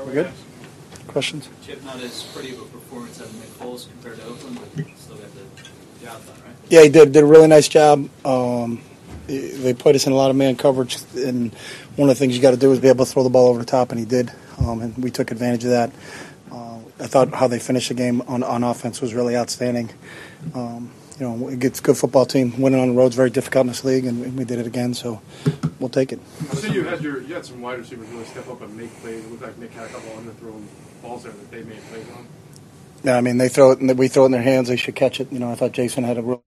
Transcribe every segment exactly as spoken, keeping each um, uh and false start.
We're good? Questions? Chip, not as pretty of a performance out of Nick Foles compared to Oakland, but still got the job done, right? Yeah, he did, did a really nice job. Um, they put us in a lot of man coverage, and one of the things you got to do is be able to throw the ball over the top, and he did, um, and we took advantage of that. Uh, I thought how they finished the game on, on offense was really outstanding. Um, you know, it's a good football team. Winning on the road is very difficult in this league, and we did it again, so we'll take it. I see you had your you had some wide receivers really step up and make plays. It looked like Nick had a couple underthrown balls there that they made plays on. Yeah, I mean, they throw it, and we throw it in their hands. They should catch it. You know, I thought Jason had a real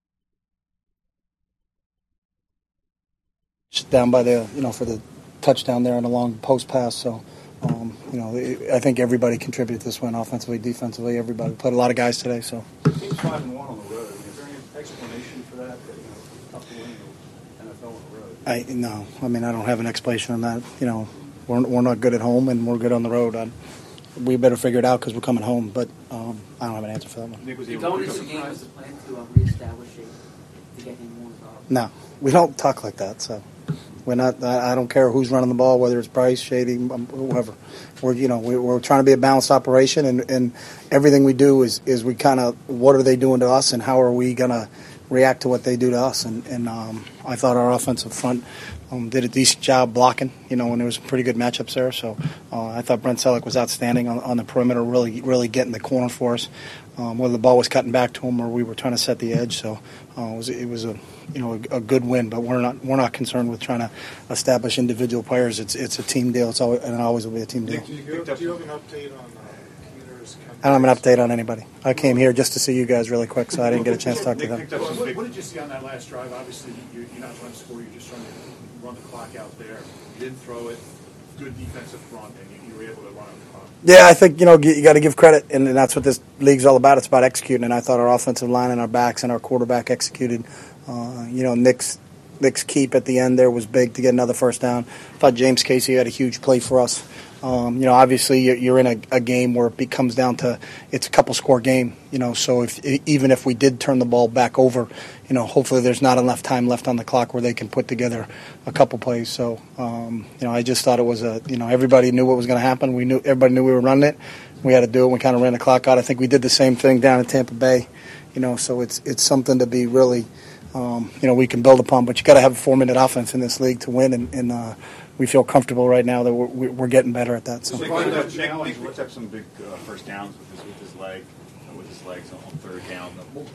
down by the, you know, for the touchdown there on a long post pass. So, um, you know, I think everybody contributed to this win, offensively, defensively. Everybody played a lot of guys today. So. Team's five and one on the road. I mean, is there any explanation for that? That you know, it's tough to win the N F L on the road. I no, I mean, I don't have an explanation on that. You know, we're we're not good at home, and we're good on the road. I, we better figure it out because we're coming home. But um, I don't have an answer for that one. Nick, was You he going able into to the come game was the plan to uh, reestablish it, to get him more involved? No, we don't talk like that. So we're not. I, I don't care who's running the ball, whether it's Bryce, Shady, um, whoever. We're you know we, we're trying to be a balanced operation, and, and everything we do is is we kind of what are they doing to us, and how are we gonna react to what they do to us. And, and um, I thought our offensive front um, did a decent job blocking, you know, and there was some pretty good matchups there. So uh, I thought Brent Selleck was outstanding on, on the perimeter, really really getting the corner for us, um, whether the ball was cutting back to him or we were trying to set the edge. So uh, it was it was a you know a, a good win, but we're not we're not concerned with trying to establish individual players. It's it's a team deal. It's always, and it always will be a team deal. Nick, do, you go, do you have an update on uh, Keener's? I don't have an update on anybody. I came here just to see you guys really quick, so I didn't get a chance to talk to them. What, what did you see on that last drive? Obviously, you're, you're not trying to score. You're just trying to run the clock out there. You didn't throw it. Good defensive front, and you, you were able to run it the clock. Yeah, I think, you know, you got to give credit, and that's what this league's all about. It's about executing, and I thought our offensive line and our backs and our quarterback executed. Uh, you know, Nick's Nick's keep at the end there was big to get another first down. I thought James Casey had a huge play for us. Um, you know, obviously you're in a, a game where it comes down to it's a couple score game. You know, so if even if we did turn the ball back over, you know, hopefully there's not enough time left on the clock where they can put together a couple plays. So, um, you know, I just thought it was a, you know, everybody knew what was going to happen. We knew everybody knew we were running it. We had to do it. We kind of ran the clock out. I think we did the same thing down in Tampa Bay. You know, so it's it's something to be really, um, you know, we can build upon. But you got to have a four minute offense in this league to win, and. and uh, we feel comfortable right now that we're, we're getting better at that. So. Nick, Nick, Nick, Nick, Nick up some big uh, first downs with his, with his leg, uh, with his legs on third down.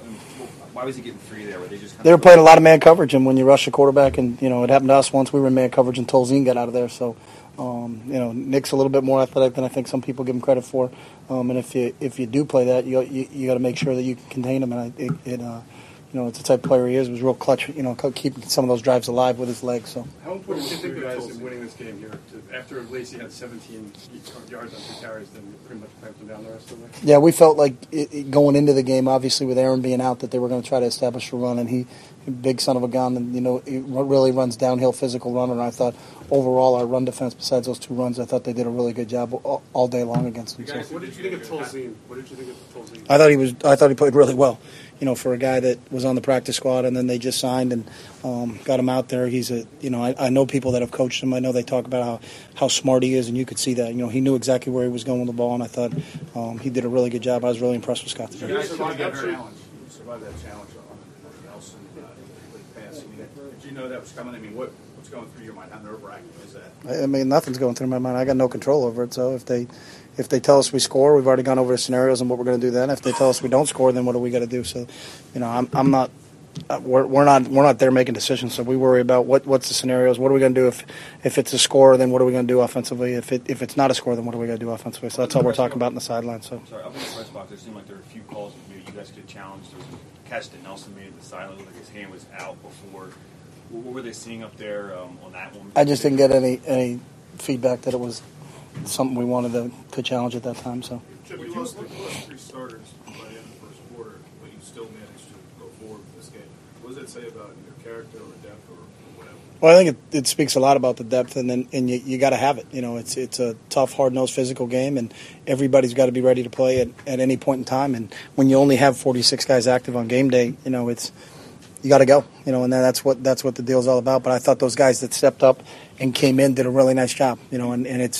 Why was he getting free there? Were they just? Kind they were playing a lot of man coverage, and when you rush a quarterback, and you know it happened to us once. We were in man coverage, and Tolzien got out of there. So, um, you know, Nick's a little bit more athletic than I think some people give him credit for. Um, and if you if you do play that, you you, you got to make sure that you can contain him. And I, it, it uh, you know, it's the type of player he is. It was real clutch, you know, keeping some of those drives alive with his legs. So. How important do you think you guys in winning this game here? To, after Lacey had seventeen yards on two carries, then pretty much clamped them down the rest of the way? Yeah, we felt like it, it going into the game, obviously with Aaron being out, that they were going to try to establish a run, and he, big son of a gun, and you know, he really runs downhill, physical runner. And I thought overall our run defense, besides those two runs, I thought they did a really good job all, all day long against him. Guys, what did you think of Tolzien? What did you think of Tolzien? I thought he was. I thought he played really well. You know, for a guy that was on the practice squad and then they just signed and um, got him out there. He's a, you know, I, I know people that have coached him. I know they talk about how, how smart he is, and you could see that. You know, he knew exactly where he was going with the ball, and I thought um, he did a really good job. I was really impressed with Scott today. You guys survived that challenge. You survived that challenge on Nelson uh, pass. I mean, did you know that was coming? I mean, what what's going through your mind? How nerve-wracking is that? I mean, nothing's going through my mind. I got no control over it. So if they if they tell us we score, we've already gone over the scenarios and what we're going to do then. If they tell us we don't score, then what do we got to do? So, you know, I'm I'm not. We're, we're not we're not there making decisions. So we worry about what what's the scenarios. What are we going to do if if it's a score? Then what are we going to do offensively? If it if it's not a score, then what are we going to do offensively? So that's all we're talking about in the sideline. So sorry, up in the press box, there seemed like there were a few calls that maybe you guys could challenge. There was a catch that Nelson made at the sideline, like his hand was out before. What were they seeing up there um, on that one? I just didn't get any any feedback that it was something we wanted to, to challenge at that time. So. Chip, you lost three starters by the end of the first quarter, but you still managed to go forward with this game. What does that say about your character or depth or, or whatever? Well, I think it, it speaks a lot about the depth, and then and you, you got to have it. You know, it's it's a tough, hard-nosed, physical game, and everybody's got to be ready to play at, at any point in time. And when you only have forty-six guys active on game day, you know, it's you got to go. You know, and that's what that's what the deal's all about. But I thought those guys that stepped up and came in did a really nice job. You know, and, and it's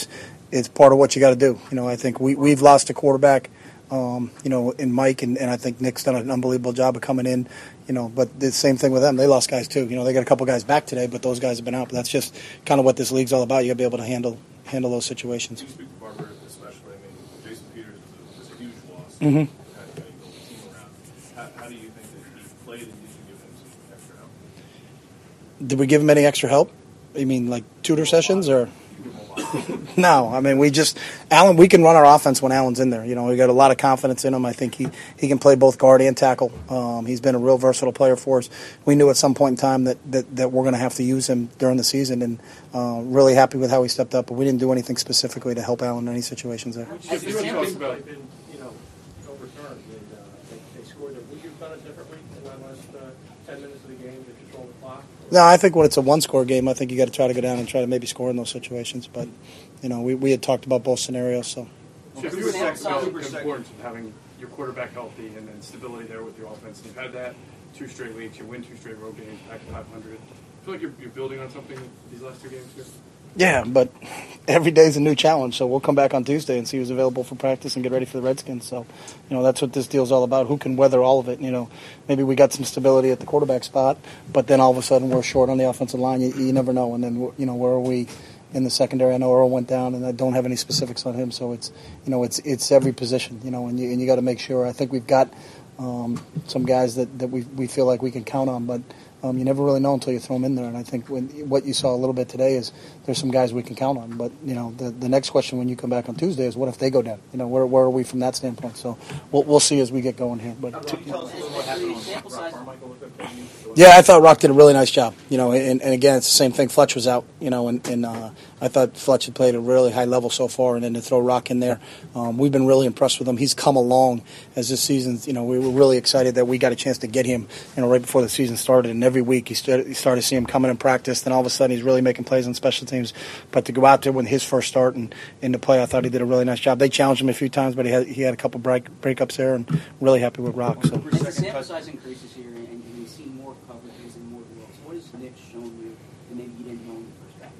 it's part of what you got to do. You know, I think we we've lost a quarterback. Um, you know, in Mike, and, and I think Nick's done an unbelievable job of coming in, you know, but the same thing with them. They lost guys too. You know, they got a couple guys back today, but those guys have been out. But that's just kind of what this league's all about. You got to be able to handle handle those situations. You speak to Barber especially. I mean, Jason Peters was a, was a huge loss. Mm-hmm. How, how you build a team around. How, how do you think that he played, and did you give him some extra help? Did we give him any extra help? You mean like tutor sessions or? No, I mean we just Allen. We can run our offense when Allen's in there. You know, we got a lot of confidence in him. I think he, he can play both guard and tackle. Um, he's been a real versatile player for us. We knew at some point in time that, that, that we're going to have to use him during the season, and uh, really happy with how he stepped up. But we didn't do anything specifically to help Allen in any situations there. As the talks about, been, you know, overturned and uh, they, they scored it. Would you have done it differently in that last uh, ten minutes of the game to control the clock? No, I think when it's a one-score game, I think you got to try to go down and try to maybe score in those situations. But you know, we, we had talked about both scenarios. So Chip, you Cooper were Sack- talking about Cooper the Sack- importance of having your quarterback healthy and then stability there with your offense. You've had that two straight weeks. You win two straight road games, back to five hundred. I feel like you're, you're building on something these last two games here. yeah, but every day's a new challenge. So we'll come back on Tuesday and see who's available for practice and get ready for the Redskins. So, you know, that's what this deal's all about. Who can weather all of it? You know, maybe we got some stability at the quarterback spot, but then all of a sudden we're short on the offensive line. You, you never know. And then, you know, where are we in the secondary? I know Earl went down, and I don't have any specifics on him. So it's, you know, it's it's every position. You know, and you and you got to make sure. I think we've got um, some guys that that we we feel like we can count on, but. Um, you never really know until you throw them in there, and I think when, what you saw a little bit today is there's some guys we can count on. But you know, the the next question when you come back on Tuesday is what if they go down? You know, where where are we from that standpoint? So we'll we'll see as we get going here. But Can you tell us a little what happened on Sample Rock size- Carmichael with the thing? yeah, I thought Rock did a really nice job. You know, and, and again, it's the same thing. Fletch was out. You know, and, and uh, I thought Fletch had played at a really high level so far, and then to throw Rock in there, um, we've been really impressed with him. He's come along as this season. You know, we were really excited that we got a chance to get him. You know, right before the season started, and every week he started. You started to see him coming in practice, then all of a sudden he's really making plays on special teams. But to go out there with his first start and into play, I thought he did a really nice job. They challenged him a few times, but he had he had a couple break breakups there, and really happy with Rock. So. As the sample size increases here and, and you see more coverages and more drills, what has Nick shown you that maybe you didn't know in the first half?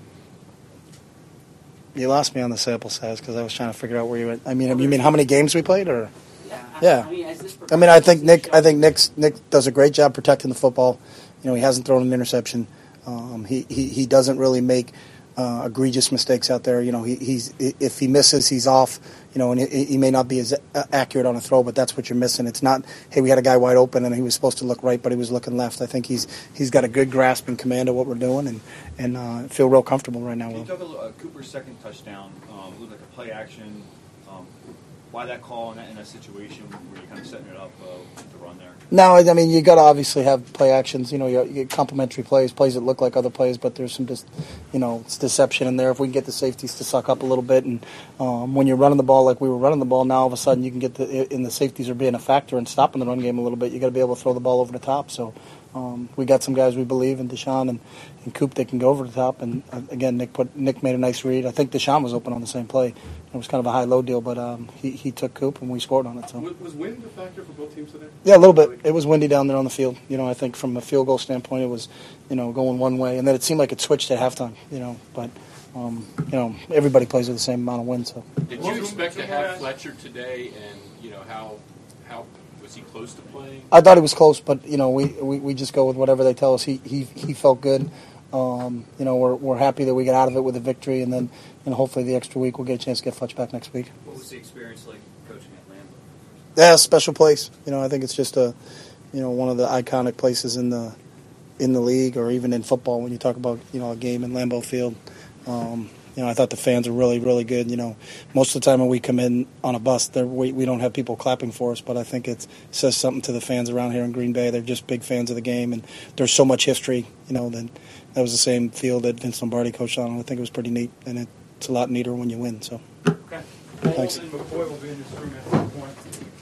You lost me on the sample size because I was trying to figure out where you went. I mean, you mean how many games we played, or? Yeah. Yeah. I, I mean, as this I mean, I think progresses, Nick. he's I think shown- Nick's, Nick does a great job protecting the football. You know, he hasn't thrown an interception. Um, he, he he doesn't really make uh, egregious mistakes out there. You know, he, he's if he misses, he's off. You know, and he, he may not be as accurate on a throw, but that's what you're missing. It's not, hey, we had a guy wide open and he was supposed to look right, but he was looking left. I think he's he's got a good grasp and command of what we're doing, and and uh, feel real comfortable right now Can you with talk him. a little, uh, Cooper's second touchdown um, looked like a play action. Um, why that call in that, in that situation where you're kind of setting it up uh, with the run there? No, I mean you got to obviously have play actions. You know, you, you get complementary plays, plays that look like other plays, but there's some just, you know, it's deception in there. If we can get the safeties to suck up a little bit, and um, when you're running the ball like we were running the ball, now all of a sudden you can get the and the safeties are being a factor in stopping the run game a little bit. You got to be able to throw the ball over the top. So um, we got some guys we believe in Deshaun and, and Coop that can go over the top. And uh, again, Nick put Nick made a nice read. I think Deshaun was open on the same play. It was kind of a high-low deal, but um, he he took Coop and we scored on it. So. Was, was wind a factor for both teams today? Yeah, a little bit. It was windy down there on the field. You know, I think from a field goal standpoint, it was, you know, going one way, and then it seemed like it switched at halftime. You know, but um, you know, everybody plays with the same amount of wind. So Did you expect to have Fletcher today, and you know how how was he close to playing? I thought it was close, but you know, we, we, we just go with whatever they tell us. He he, he felt good. Um, you know, we're we're happy that we get out of it with a victory, and then and hopefully the extra week we'll get a chance to get Fletch back next week. What was the experience like coaching at Lambeau? Yeah, special place. You know, I think it's just a, you know, one of the iconic places in the in the league or even in football when you talk about, you know, a game in Lambeau Field. Um, you know, I thought the fans are really, really good. You know, most of the time when we come in on a bus, we, we don't have people clapping for us, but I think it says something to the fans around here in Green Bay. They're just big fans of the game, and there's so much history. You know, that that was the same field that Vince Lombardi coached on. I think it was pretty neat, and it, it's a lot neater when you win. So, Okay. thanks. McCoy will be in this room at some point.